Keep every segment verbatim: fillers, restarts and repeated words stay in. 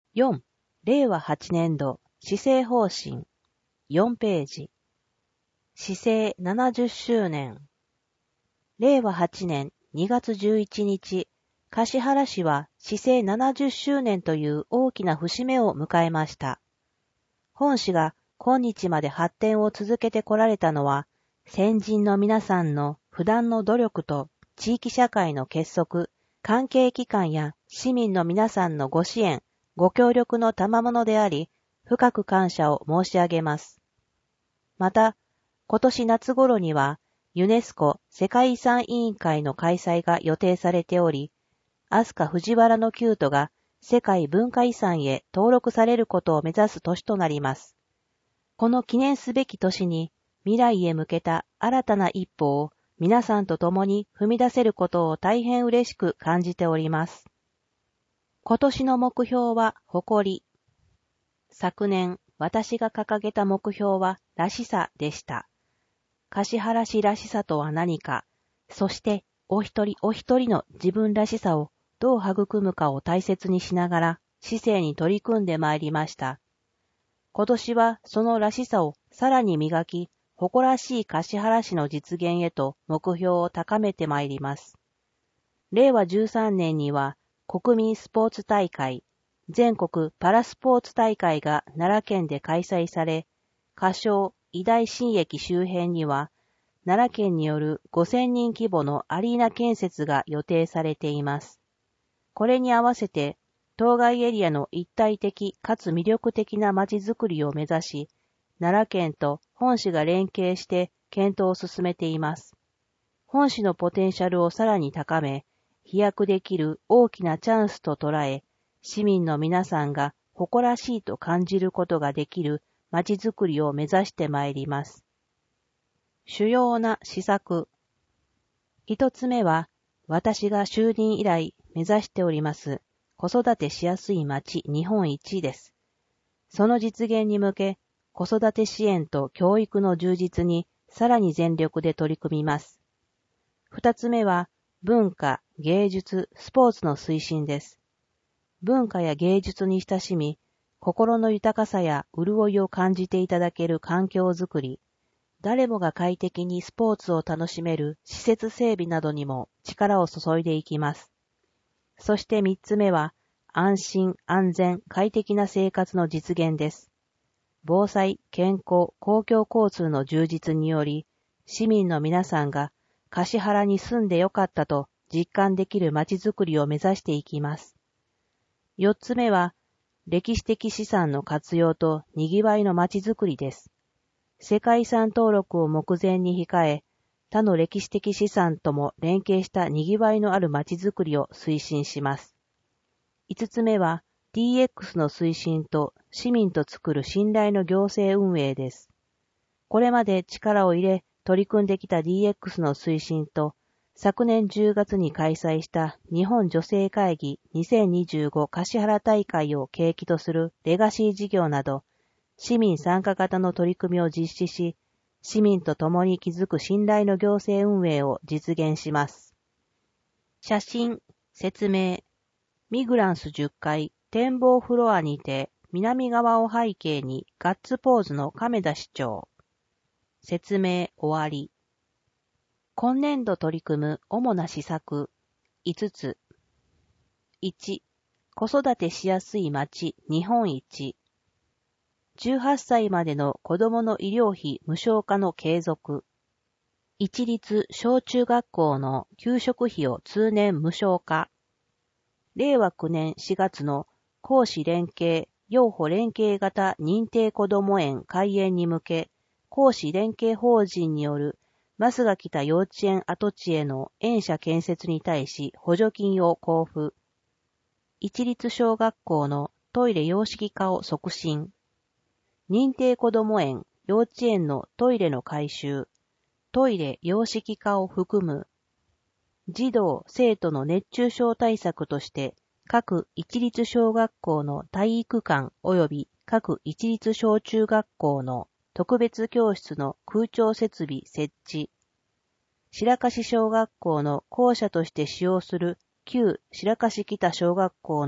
よん、れいわはちねんど施政方針よんページ。施政ななじゅっしゅうねん。れいわはちねんにがつじゅういちにち、橿原市は施政ななじゅっしゅうねんという大きな節目を迎えました。本市が今日まで発展を続けてこられたのは、先人の皆さんの不断の努力と地域社会の結束、関係機関や市民の皆さんのご支援、ご協力の賜物であり、深く感謝を申し上げます。また、今年夏頃には、ユネスコ世界遺産委員会の開催が予定されており、飛鳥藤原の宮都が世界文化遺産へ登録されることを目指す年となります。この記念すべき年に、未来へ向けた新たな一歩を皆さんと共に踏み出せることを大変嬉しく感じております。今年の目標は誇り。昨年、私が掲げた目標はらしさでした。橿原市らしさとは何か、そしてお一人お一人の自分らしさをどう育むかを大切にしながら市政に取り組んでまいりました。今年はそのらしさをさらに磨き、誇らしい橿原市の実現へと目標を高めてまいります。れいわじゅうさんねんには国民スポーツ大会、全国パラスポーツ大会が奈良県で開催され、仮称医大新駅周辺には、奈良県によるごせんにん規模のアリーナ建設が予定されています。これに合わせて、当該エリアの一体的かつ魅力的な街づくりを目指し、奈良県と本市が連携して検討を進めています。本市のポテンシャルをさらに高め、飛躍できる大きなチャンスと捉え、市民の皆さんが誇らしいと感じることができる街づくりを目指してまいります。主要な施策。一つ目は、私が就任以来目指しております子育てしやすい街日本一です。その実現に向け、子育て支援と教育の充実にさらに全力で取り組みます。二つ目は、文化、芸術、スポーツの推進です。文化や芸術に親しみ、心の豊かさや潤いを感じていただける環境づくり、誰もが快適にスポーツを楽しめる施設整備などにも力を注いでいきます。そして三つ目は、安心、安全、快適な生活の実現です。防災、健康、公共交通の充実により、市民の皆さんが橿原に住んでよかったと実感できる街づくりを目指していきます。四つ目は、歴史的資産の活用と賑わいの街づくりです。世界遺産登録を目前に控え、他の歴史的資産とも連携した賑わいのある街づくりを推進します。五つ目は、ディーエックス の推進と市民と作る信頼の行政運営です。これまで力を入れ取り組んできた ディーエックス の推進と、昨年じゅうがつに開催した日本女性会議にせんにじゅうご橿原大会を契機とするレガシー事業など、市民参加型の取り組みを実施し、市民と共に築く信頼の行政運営を実現します。写真、説明。ミグランスじゅっかい展望フロアにて南側を背景にガッツポーズの亀田市長。説明終わり。今年度取り組む主な施策いつつ。いち、子育てしやすい街日本一。じゅうはっさいまでの子どもの医療費無償化の継続。一律小中学校の給食費を通年無償化。れいわきゅうねんしがつの公私連携、幼保連携型認定こども園開園に向け、公私連携法人によるバスが来た幼稚園跡地への園舎建設に対し補助金を交付。一律小学校のトイレ洋式化を促進。認定こども園、幼稚園のトイレの改修、トイレ洋式化を含む。児童・生徒の熱中症対策として、各一律小学校の体育館及び各一律小中学校の特別教室の空調設備設置。白樫小学校の校舎として使用する旧白樫北小学校の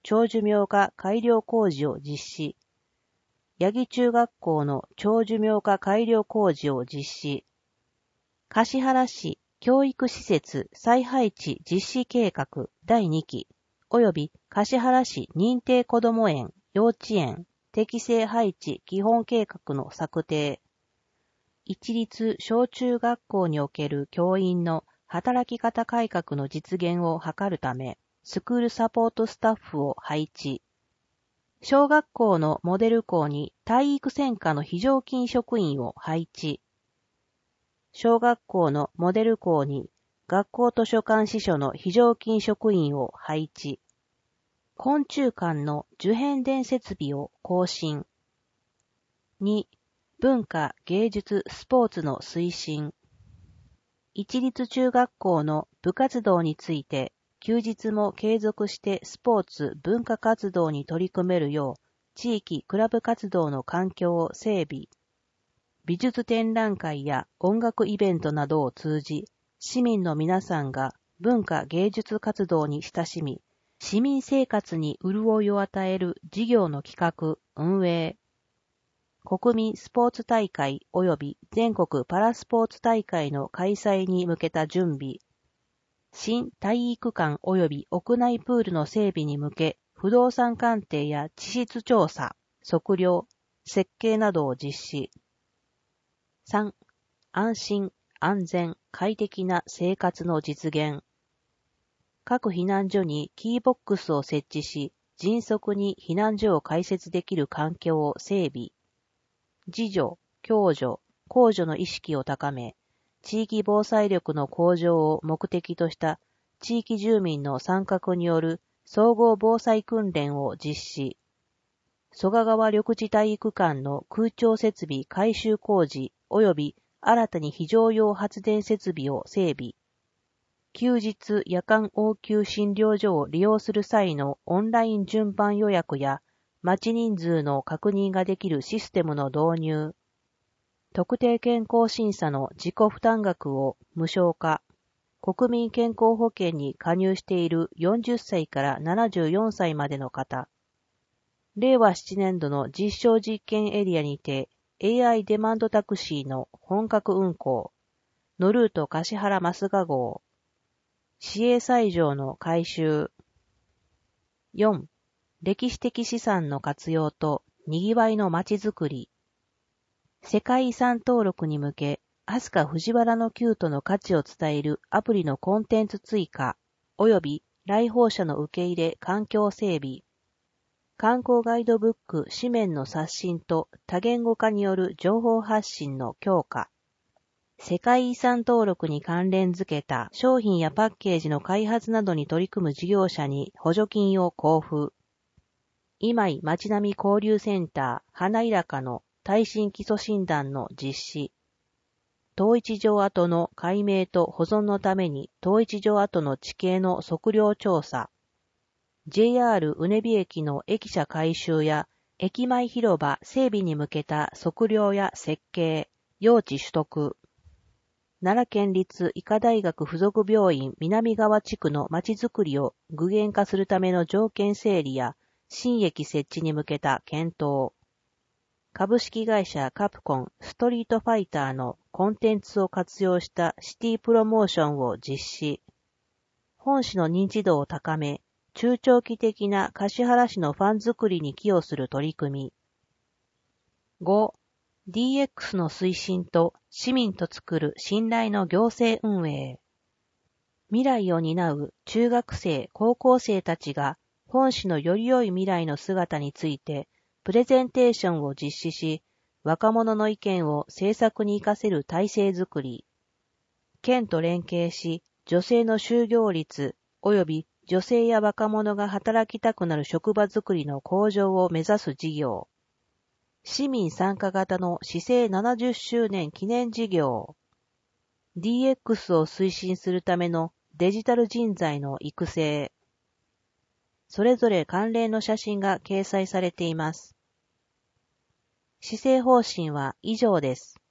長寿命化改良工事を実施。八木中学校の長寿命化改良工事を実施。橿原市教育施設再配置実施計画だいにき及び橿原市認定こども園幼稚園適正配置基本計画の策定。一律小中学校における教員の働き方改革の実現を図るため、スクールサポートスタッフを配置。小学校のモデル校に体育専科の非常勤職員を配置。小学校のモデル校に学校図書館司書の非常勤職員を配置。昆虫館の受変電設備を更新。に、文化、芸術、スポーツの推進。一律中学校の部活動について、休日も継続してスポーツ・文化活動に取り組めるよう、地域クラブ活動の環境を整備。美術展覧会や音楽イベントなどを通じ、市民の皆さんが文化芸術活動に親しみ、市民生活に潤いを与える事業の企画・運営。国民スポーツ大会及び全国パラスポーツ大会の開催に向けた準備。新体育館及び屋内プールの整備に向け、不動産鑑定や地質調査、測量、設計などを実施。さん、安心、安全、快適な生活の実現。各避難所にキーボックスを設置し、迅速に避難所を開設できる環境を整備。自助、共助、公助の意識を高め、地域防災力の向上を目的とした地域住民の参画による総合防災訓練を実施。曽我川緑地体育館の空調設備改修工事及び新たに非常用発電設備を整備。休日夜間応急診療所を利用する際のオンライン順番予約や待ち人数の確認ができるシステムの導入。特定健康審査の自己負担額を無償化。国民健康保険に加入しているよんじゅっさいからななじゅうよんさいまでの方。れいわななねんどの実証実験エリアにて エーアイ デマンドタクシーの本格運行。ノルート橿原増賀号。市営斎場の改修。よん、歴史的資産の活用と賑わいのまちづくり。世界遺産登録に向け、飛鳥藤原の宮都の価値を伝えるアプリのコンテンツ追加、及び来訪者の受け入れ環境整備。観光ガイドブック紙面の刷新と多言語化による情報発信の強化。世界遺産登録に関連づけた商品やパッケージの開発などに取り組む事業者に補助金を交付。今井町並み交流センター花いらかの耐震基礎診断の実施。東一条跡の解明と保存のために東一条跡の地形の測量調査。ジェイアール うねび駅の駅舎改修や駅前広場整備に向けた測量や設計、用地取得。奈良県立医科大学附属病院南側地区のまちづくりを具現化するための条件整理や新駅設置に向けた検討。株式会社カプコンストリートファイターのコンテンツを活用したシティプロモーションを実施。本市の認知度を高め、中長期的な橿原市のファン作りに寄与する取り組み。ご、ディーエックス の推進と市民と作る信頼の行政運営。未来を担う中学生、高校生たちが本市のより良い未来の姿についてプレゼンテーションを実施し、若者の意見を政策に活かせる体制づくり。県と連携し、女性の就業率及び女性や若者が働きたくなる職場づくりの向上を目指す事業。市民参加型の市政ななじゅっしゅうねん記念事業。ディーエックス を推進するためのデジタル人材の育成。それぞれ関連の写真が掲載されています。施政方針は以上です。